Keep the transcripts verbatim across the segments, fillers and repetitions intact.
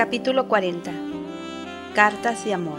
Capítulo cuarenta. Cartas de amor.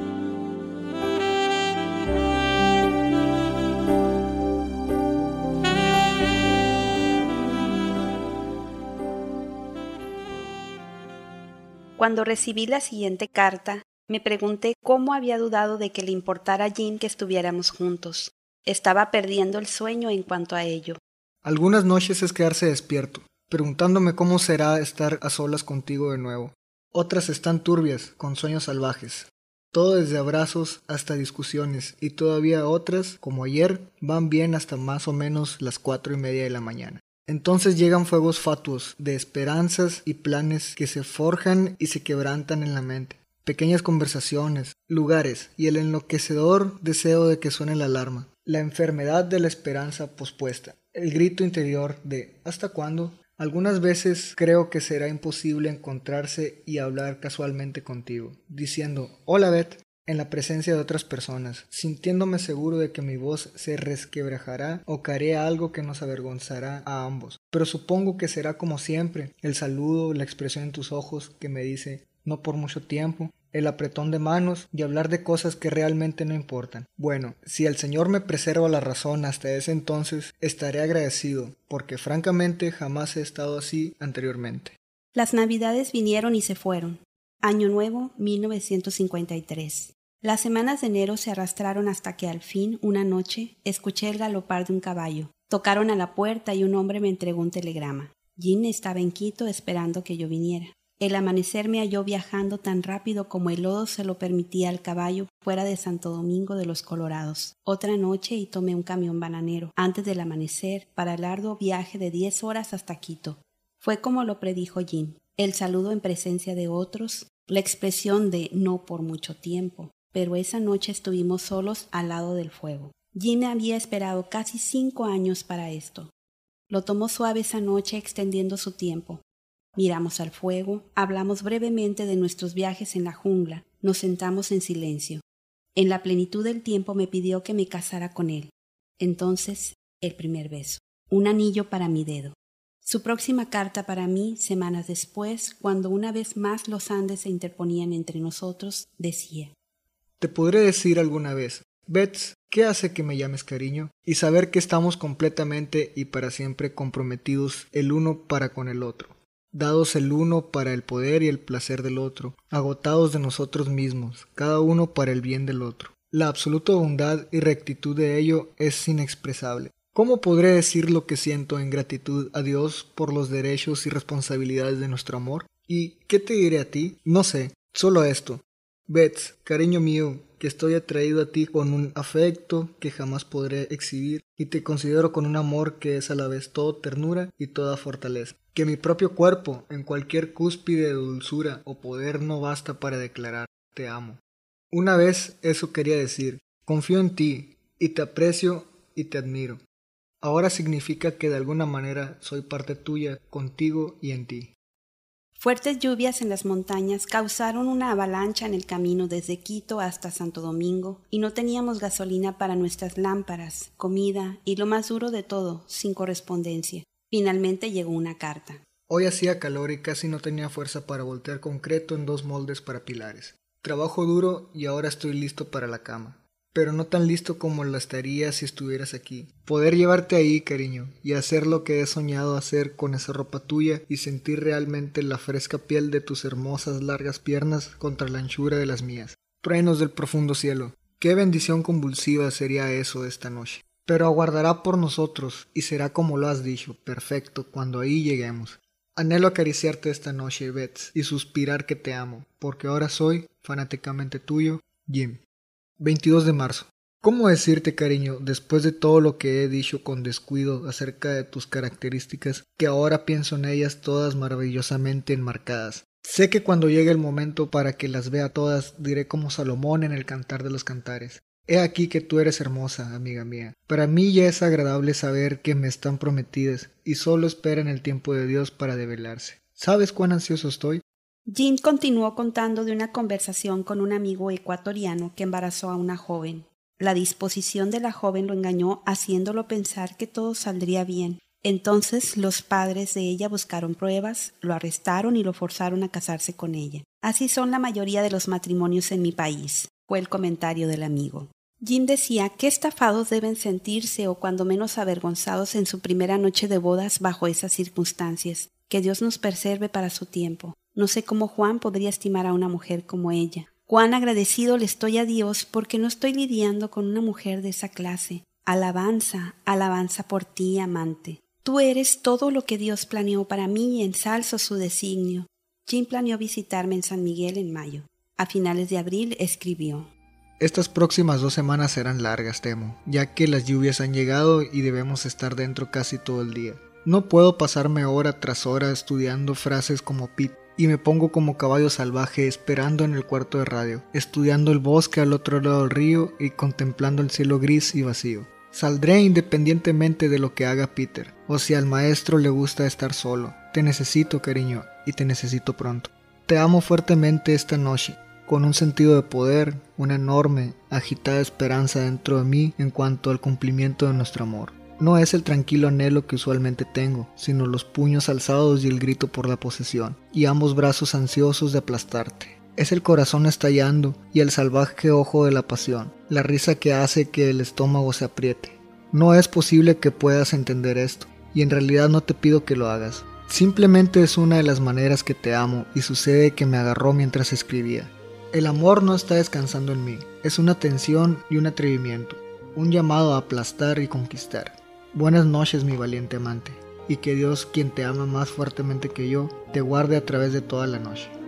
Cuando recibí la siguiente carta, me pregunté cómo había dudado de que le importara a Jim que estuviéramos juntos. Estaba perdiendo el sueño en cuanto a ello. Algunas noches es quedarse despierto, preguntándome cómo será estar a solas contigo de nuevo. Otras están turbias, con sueños salvajes. Todo desde abrazos hasta discusiones, y todavía otras, como ayer, van bien hasta más o menos las cuatro y media de la mañana. Entonces llegan fuegos fatuos de esperanzas y planes que se forjan y se quebrantan en la mente. Pequeñas conversaciones, lugares y el enloquecedor deseo de que suene la alarma. La enfermedad de la esperanza pospuesta. El grito interior de ¿hasta cuándo? Algunas veces creo que será imposible encontrarse y hablar casualmente contigo, diciendo «Hola Beth», en la presencia de otras personas, sintiéndome seguro de que mi voz se resquebrajará o caeré algo que nos avergonzará a ambos. Pero supongo que será como siempre, el saludo, la expresión en tus ojos que me dice «no por mucho tiempo», el apretón de manos y hablar de cosas que realmente no importan. Bueno, si el Señor me preserva la razón hasta ese entonces, estaré agradecido, porque francamente jamás he estado así anteriormente. Las Navidades vinieron y se fueron. Año Nuevo, mil novecientos cincuenta y tres. Las semanas de enero se arrastraron hasta que al fin, una noche, escuché el galopar de un caballo. Tocaron a la puerta y un hombre me entregó un telegrama. Jim estaba en Quito esperando que yo viniera. El amanecer me halló viajando tan rápido como el lodo se lo permitía al caballo fuera de Santo Domingo de los Colorados. Otra noche y tomé un camión bananero antes del amanecer para el arduo viaje de diez horas hasta Quito. Fue como lo predijo Jim. El saludo en presencia de otros, la expresión de no por mucho tiempo, pero esa noche estuvimos solos al lado del fuego. Jim había esperado casi cinco años para esto. Lo tomó suave esa noche extendiendo su tiempo. Miramos al fuego, hablamos brevemente de nuestros viajes en la jungla, nos sentamos en silencio. En la plenitud del tiempo me pidió que me casara con él. Entonces, el primer beso. Un anillo para mi dedo. Su próxima carta para mí, semanas después, cuando una vez más los Andes se interponían entre nosotros, decía: Te podré decir alguna vez, Beth, ¿qué hace que me llames cariño? Y saber que estamos completamente y para siempre comprometidos el uno para con el otro. Dados el uno para el poder y el placer del otro, agotados de nosotros mismos, cada uno para el bien del otro. La absoluta bondad y rectitud de ello es inexpresable. ¿Cómo podré decir lo que siento en gratitud a Dios por los derechos y responsabilidades de nuestro amor? ¿Y qué te diré a ti? No sé, solo esto. Beth, cariño mío, que estoy atraído a ti con un afecto que jamás podré exhibir y te considero con un amor que es a la vez todo ternura y toda fortaleza. Que mi propio cuerpo, en cualquier cúspide de dulzura o poder, no basta para declarar te amo. Una vez eso quería decir, confío en ti y te aprecio y te admiro. Ahora significa que de alguna manera soy parte tuya, contigo y en ti. Fuertes lluvias en las montañas causaron una avalancha en el camino desde Quito hasta Santo Domingo y no teníamos gasolina para nuestras lámparas, comida y lo más duro de todo, sin correspondencia. Finalmente llegó una carta. Hoy hacía calor y casi no tenía fuerza para voltear concreto en dos moldes para pilares. Trabajo duro y ahora estoy listo para la cama. Pero no tan listo como lo estaría si estuvieras aquí. Poder llevarte ahí, cariño, y hacer lo que he soñado hacer con esa ropa tuya y sentir realmente la fresca piel de tus hermosas largas piernas contra la anchura de las mías. Truenos del profundo cielo. Qué bendición convulsiva sería eso esta noche. Pero aguardará por nosotros y será como lo has dicho, perfecto, cuando ahí lleguemos. Anhelo acariciarte esta noche, Beth, y suspirar que te amo, porque ahora soy, fanáticamente tuyo, Jim. veintidós de marzo. ¿Cómo decirte, cariño, después de todo lo que he dicho con descuido acerca de tus características, que ahora pienso en ellas todas maravillosamente enmarcadas? Sé que cuando llegue el momento para que las vea todas, diré como Salomón en el Cantar de los Cantares. He aquí que tú eres hermosa, amiga mía. Para mí ya es agradable saber que me están prometidas, y solo esperan el tiempo de Dios para develarse. ¿Sabes cuán ansioso estoy? Jim continuó contando de una conversación con un amigo ecuatoriano que embarazó a una joven. La disposición de la joven lo engañó haciéndolo pensar que todo saldría bien. Entonces los padres de ella buscaron pruebas, lo arrestaron y lo forzaron a casarse con ella. Así son la mayoría de los matrimonios en mi país, fue el comentario del amigo. Jim decía qué estafados deben sentirse o cuando menos avergonzados en su primera noche de bodas bajo esas circunstancias. Que Dios nos preserve para su tiempo. No sé cómo Juan podría estimar a una mujer como ella. Cuán agradecido le estoy a Dios porque no estoy lidiando con una mujer de esa clase. Alabanza, alabanza por ti, amante. Tú eres todo lo que Dios planeó para mí y ensalzo su designio. Jim planeó visitarme en San Miguel en mayo. A finales de abril escribió: Estas próximas dos semanas serán largas, temo, ya que las lluvias han llegado y debemos estar dentro casi todo el día. No puedo pasarme hora tras hora estudiando frases como Pete, y me pongo como caballo salvaje esperando en el cuarto de radio, estudiando el bosque al otro lado del río y contemplando el cielo gris y vacío. Saldré independientemente de lo que haga Peter, o si al maestro le gusta estar solo. Te necesito, cariño, y te necesito pronto. Te amo fuertemente esta noche, con un sentido de poder, una enorme, agitada esperanza dentro de mí en cuanto al cumplimiento de nuestro amor. No es el tranquilo anhelo que usualmente tengo, sino los puños alzados y el grito por la posesión, y ambos brazos ansiosos de aplastarte. Es el corazón estallando y el salvaje ojo de la pasión, la risa que hace que el estómago se apriete. No es posible que puedas entender esto, y en realidad no te pido que lo hagas. Simplemente es una de las maneras que te amo y sucede que me agarró mientras escribía. El amor no está descansando en mí, es una tensión y un atrevimiento, un llamado a aplastar y conquistar. Buenas noches, mi valiente amante, y que Dios, quien te ama más fuertemente que yo, te guarde a través de toda la noche.